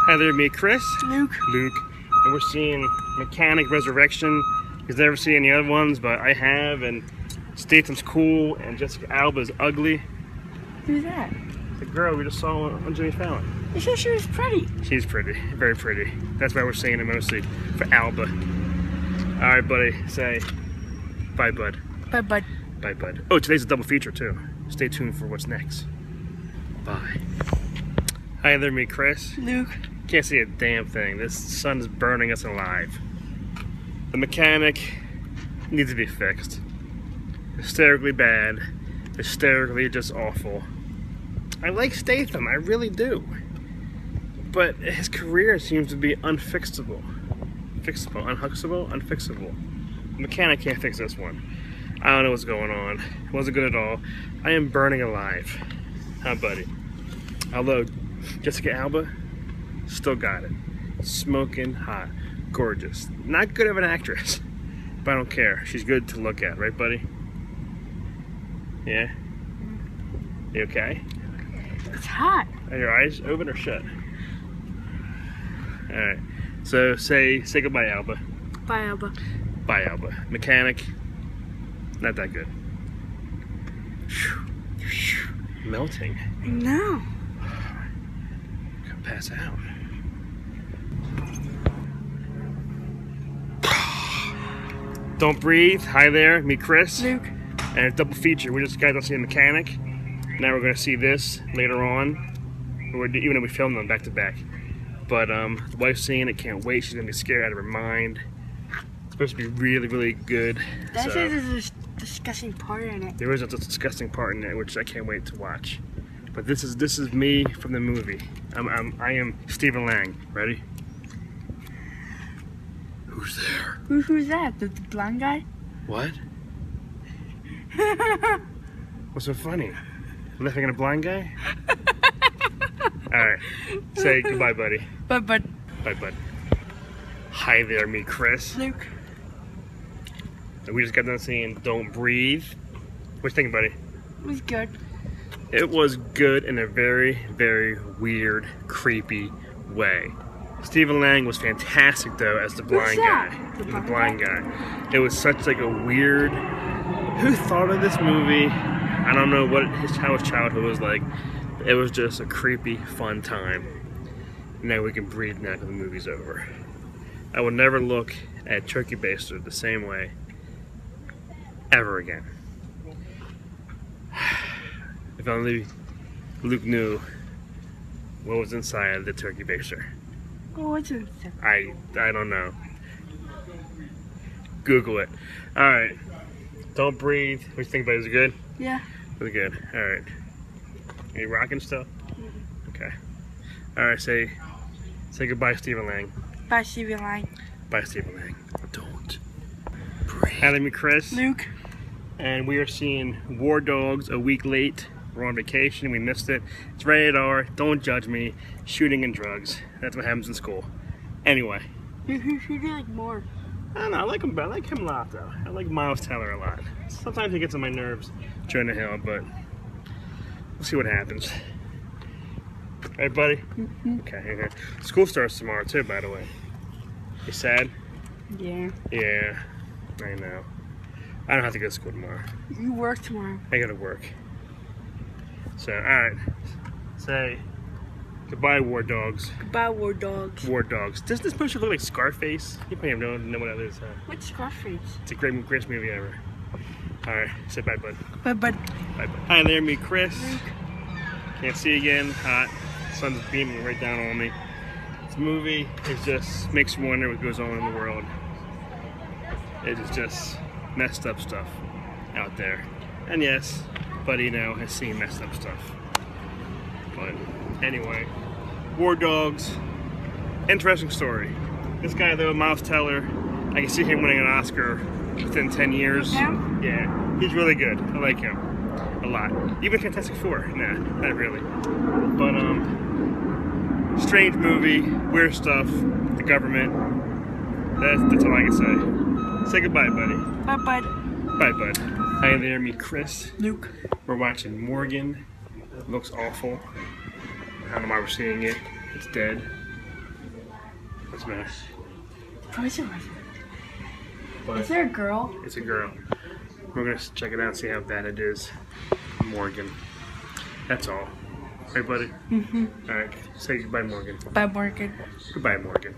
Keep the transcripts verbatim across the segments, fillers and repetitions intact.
Hi there, me, Chris. Luke. Luke. And we're seeing Mechanic Resurrection. He's never seen any other ones, but I have, and Statham's cool, and Jessica Alba's ugly. Who's that? The girl we just saw on Jimmy Fallon. You said she was pretty. She's pretty, very pretty. That's why we're seeing it mostly for Alba. Alright, buddy, say bye, bud. Bye, bud. Bye, bud. Oh, today's a double feature, too. Stay tuned for what's next. Bye. Hi there, me, Chris. Luke. Can't see a damn thing. This sun is burning us alive. The Mechanic needs to be fixed. Hysterically bad. Hysterically just awful. I like Statham, I really do. But his career seems to be unfixable. Fixable, unhuxable, unfixable. The Mechanic can't fix this one. I don't know what's going on. It wasn't good at all. I am burning alive. Huh, buddy? Although, Jessica Alba still got it. Smoking hot. Gorgeous. Not good of an actress, but I don't care. She's good to look at, right, buddy? Yeah? You okay? It's hot. Are your eyes open or shut? Alright. So say say goodbye, Alba. Bye, Alba. Bye, Alba. Mechanic, not that good. Melting. No. Could pass out. Don't Breathe. Hi there, me, Chris. Luke. And a double feature. We just got to see the Mechanic. Now we're gonna see this later on. We're, even though we filmed them back to back. But um, the wife's seeing it, can't wait. She's gonna be scared out of her mind. It's supposed to be really, really good. That so, says there's a disgusting part in it. there is a disgusting part in it, which I can't wait to watch. But this is this is me from the movie. I'm, I'm I am Stephen Lang. Ready? Who's there? Who, who's that? The, the blonde guy? What? What's so funny? Laughing at a blind guy? Alright. Say goodbye, buddy. Bye, bud. Bye, bud. Hi there, me, Chris. Luke. And we just got done seeing Don't Breathe. What you thinking, buddy? It was good. It was good in a very, very weird, creepy way. Stephen Lang was fantastic, though, as the blind that? guy. The The blind blind guy. It was such like a weird... Who thought of this movie? I don't know what his, how his childhood was like. It was just a creepy, fun time. Now we can breathe now that the movie's over. I will never look at Turkey Baster the same way ever again. If only Luke knew what was inside the Turkey Baster. Oh, what's it? I I don't know. Google it. Alright. Don't Breathe. What do you think, buddy? Is it good? Yeah. Really good. Alright. Are you rocking still? Okay. Alright, say say goodbye, Stephen Lang. Bye, Stephen Lang. Bye, Stephen Lang. Don't breathe. Hi, me, Chris. Luke. And we are seeing War Dogs a week late. We're on vacation. We missed it. It's rated R. Don't judge me. Shooting and drugs. That's what happens in school. Anyway. Who, who, who do you like more? I don't know. I like him. I like him a lot, though. I like Miles Teller a lot. Sometimes he gets on my nerves, Jonah Hill, but we'll see what happens. All right, buddy? Mm-hmm. Okay, okay. School starts tomorrow, too, by the way. You sad? Yeah. Yeah, I know. I don't have to go to school tomorrow. You work tomorrow. I gotta work. So, alright. Say goodbye, War Dogs. Goodbye, War Dogs. War Dogs. Does this picture look like Scarface? You probably don't know what that is, huh? What's Scarface? It's a great, greatest movie ever. Alright, say bye, bud. Bye, bud. Bye, bud. Hi there, me, Chris. Luke. Can't see again. Hot. Sun's beaming right down on me. This movie is just makes you wonder what goes on in the world. It is just messed up stuff out there. And yes, Buddy now has seen messed up stuff. But anyway, War Dogs, interesting story. This guy though, Miles Teller, I can see him winning an Oscar within ten years. Him? Yeah, he's really good. I like him a lot. Even Fantastic Four, nah, not really. But um, strange movie, weird stuff, the government. That's, that's all I can say. Say goodbye, buddy. Bye, bud. Bye, bud. Hi there, me, Chris. Luke. We're watching Morgan. Looks awful. I don't know why we're seeing it. It's dead. What's the matter? What's it? What? Is there a girl? It's a girl. We're gonna check it out and see how bad it is. Morgan. That's all. Right, buddy? Mm-hmm. Alright, say goodbye, Morgan. Bye, Morgan. Goodbye, Morgan.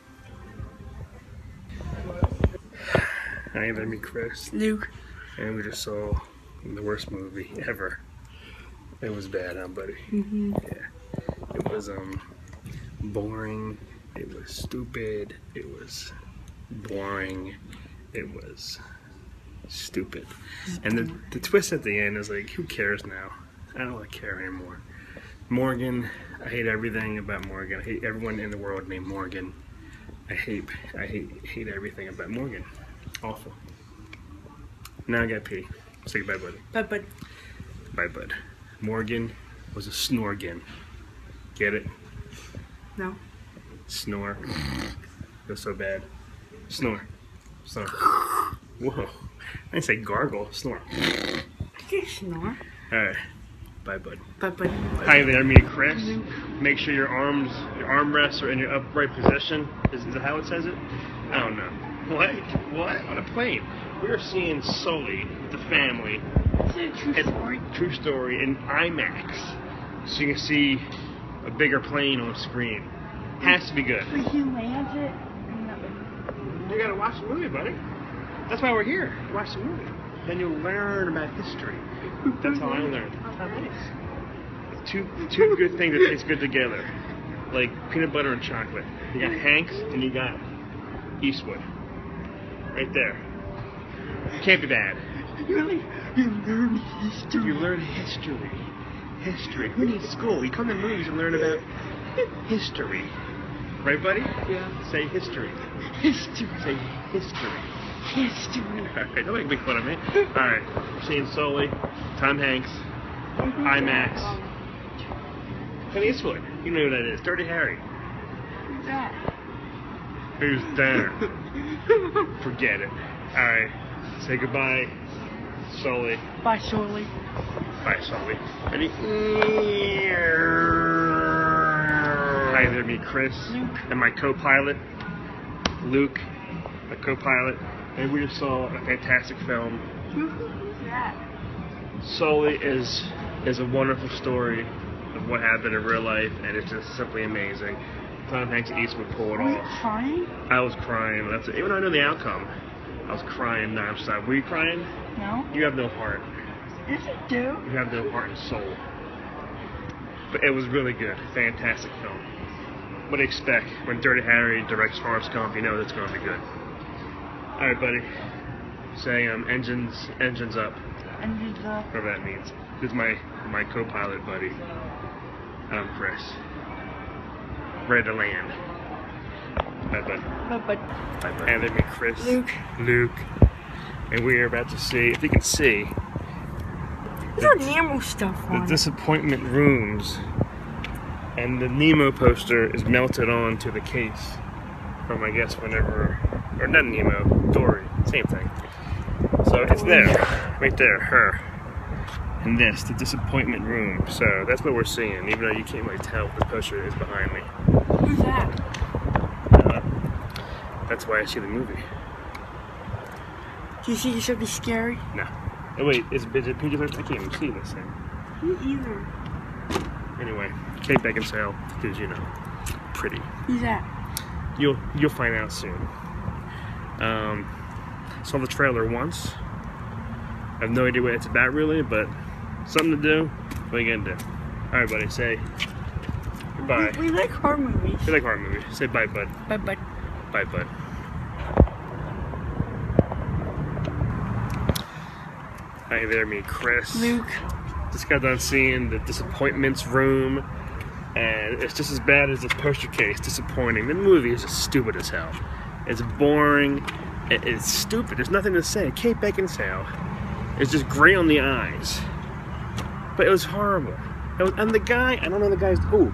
Hi, there, me, Chris. Luke. And we just saw the worst movie ever. It was bad, huh, buddy? Mm-hmm. Yeah. It was, um, boring. It was stupid. It was boring. It was stupid. And the, the twist at the end is like, who cares now? I don't really care anymore. Morgan, I hate everything about Morgan. I hate everyone in the world named Morgan. I hate, I hate, hate everything about Morgan. Awful. Now I got pee. Say goodbye, buddy. Bye, bud. Bye, bud. Morgan was a snorgan. Get it? No. Snore. Feels so bad. Snore. Snore. Whoa. I didn't say gargle. Snore. I can snore. Alright. Bye, bud. Bye, bud. Hi there, me and Chris. Make sure your arms, your armrests are in your upright position. Is, is that how it says it? I don't know. What? What? On a plane. We are seeing Sully, the family. Is it a true It's story? True story in IMAX. So you can see a bigger plane on screen. Has to be good. But he lands it. No. You gotta watch the movie, buddy. That's why we're here. Watch the movie. Then you'll learn about history. That's how I learned. Two two good things that taste good together. Like peanut butter and chocolate. You got Hanks and you got Eastwood. Right there. Can't be bad. You really, you learn history. You learn history. History. Who needs school? You come to movies and learn about history. Right, buddy? Yeah. Say history. History. Say history. History. Alright, don't make big fun of me. Alright, seeing Sully, Tom Hanks, IMAX. Clint Eastwood. You know who that is. Dirty Harry. Who's that? Who's there? Forget it. Alright, say goodbye, Sully. Bye, Sully. Bye, Sully. Ready? Hi there, me, Chris. Luke. And my co-pilot, Luke, my co-pilot. And we just saw a fantastic film. Who's that? Sully is is a wonderful story of what happened in real life, and it's just simply amazing. Tom Hanks and Eastwood pull it Are you off. crying? I was crying. That's it. Even though I know the outcome, I was crying nonstop. Were you crying? No. You have no heart. Yes, I do. You have no heart and soul. But it was really good. Fantastic film. What do you expect when Dirty Harry directs Forrest Gump? You know it's going to be good. All right, buddy. Say um engines engines up. And he's uh, Whatever that means. This is my my co-pilot buddy. I'm Chris. Ready to land. Bye, bud. bye, bud. Bye, bud. And then me, Chris. Luke. Luke. And we are about to see, if you can see, There's no Nemo stuff the on it. disappointment rooms. And the Nemo poster is melted onto the case from, I guess, whenever, or not Nemo, Dory, same thing. So it's there, right there, her. And this, the disappointment room. So that's what we're seeing, even though you can't really tell what the poster is behind me. Who's that? Uh, that's why I see the movie. Do you see something scary? No. Oh wait, is, is it P G thirteen? I can't even see this thing. Me either. Anyway, Kate Beckinsale, because you know, pretty. Who's that? You'll you'll find out soon. Um, saw the trailer once. I have no idea what it's about really, but something to do. What are you gonna do? All right, buddy. Say goodbye. We, we like horror movies. You like horror movies? Say bye, bud. Bye, bud. Bye, bud. Hi there, me, Chris. Luke. Just got done seeing the Disappointments Room, and it's just as bad as this poster case. Disappointing. The movie is just stupid as hell. It's boring. It, it's stupid. There's nothing to say. Kate Beckinsale is just gray on the eyes. But it was horrible. It was, and the guy, I don't know the guy's. Oh.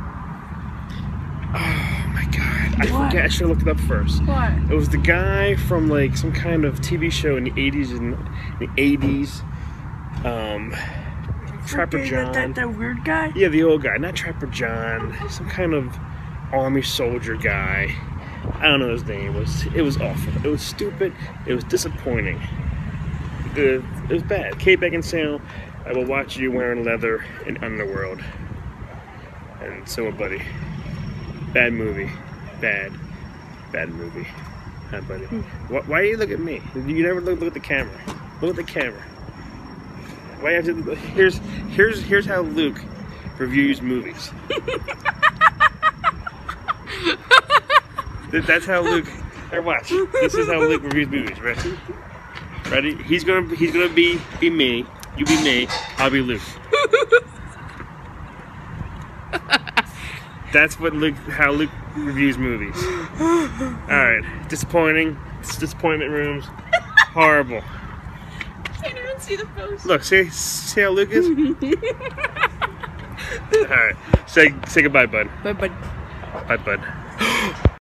Oh my god. I What? forget. I should have looked it up first. What? It was the guy from like some kind of T V show in the eighties and the eighties. Um, Trapper Okay, John. That, that, that weird guy? Yeah, the old guy, not Trapper John. Some kind of army soldier guy. I don't know his name. It was it was awful. It was stupid. It was disappointing. It, it was bad. Kate Beckinsale, I will watch you wearing leather in Underworld. And so, buddy, bad movie, bad, bad movie. Hi, buddy. Why, why do you look at me? You never look look at the camera. Look at the camera. Why you have to? Here's here's here's how Luke reviews movies. That's how Luke. Here, watch. This is how Luke reviews movies. Ready? Ready? He's gonna he's gonna be be me. You be me. I'll be Luke. That's what Luke. How Luke reviews movies. All right. Disappointing. It's disappointment rooms. Horrible. Can't even see the post. Look. See see how Luke is. All right. Say say goodbye, bud. Bye, bud. Bye, bud.